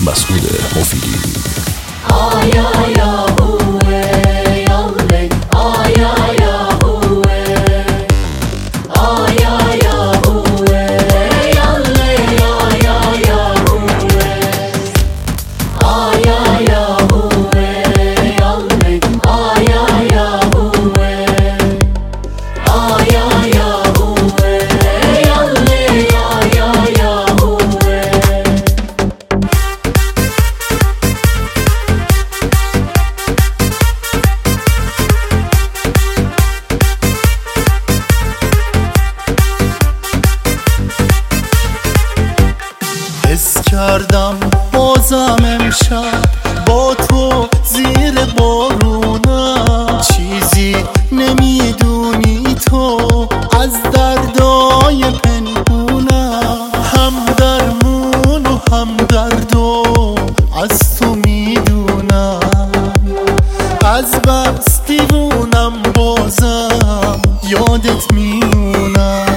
مسعود مفیدی. آیا یا هوه یاله آیا یا هوه آیا یا هوه یاله آیا یا هوه آیا یا هوه یاله آیا یا هوه آیا یا هوه یاله آیا یا هوه. حس کردم بازم امشب با تو زیر بارونم، چیزی نمیدونی تو از دردای پنهونم، هم درمون و هم دردو از تو میدونم، از بس دیوونم بازم یادت میمونم،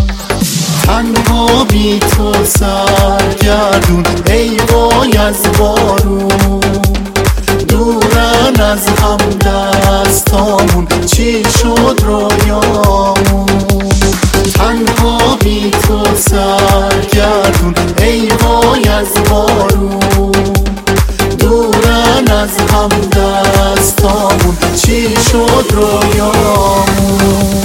تنها بی تو سرگردون ای وای از بارون، دورن از هم دستامون چی شد رویامون، تنها بی تو سرگردون ای وای از بارون، دورن از هم دستامون چی شد رویامون.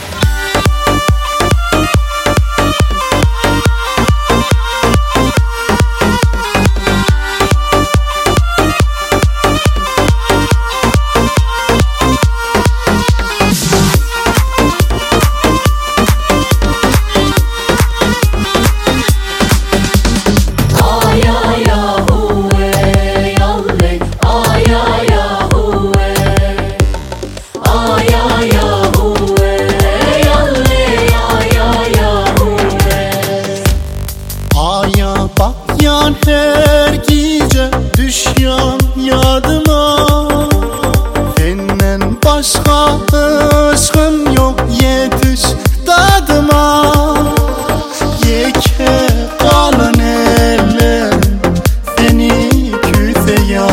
Bakyan her gece düşyan yadıma, senden başka aşkım yok yetiş dadıma, yeke kalan eller seni küseye,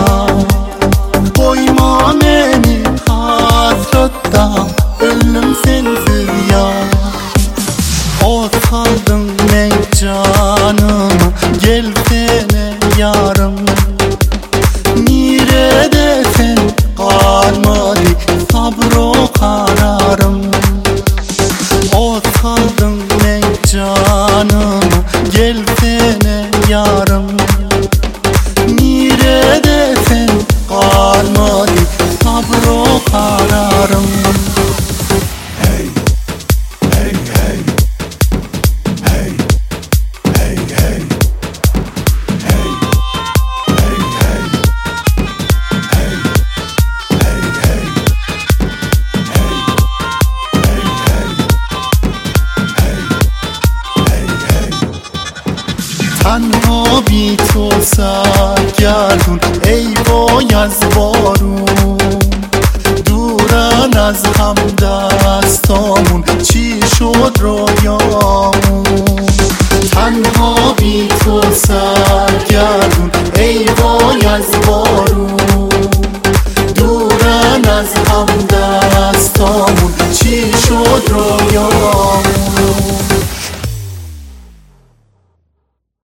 koyma beni hasretta ölüm sensiz ya. O kaldın ey canım, gelsene yarım, neredesin kalmadı sabro kararım, o kaldın ey canım, gelsene yarım, neredesin kalmadı sabro kararım. تنها بی تو سرگردون ای وای از بارون، دورن از هم دستامون چی شد رویا.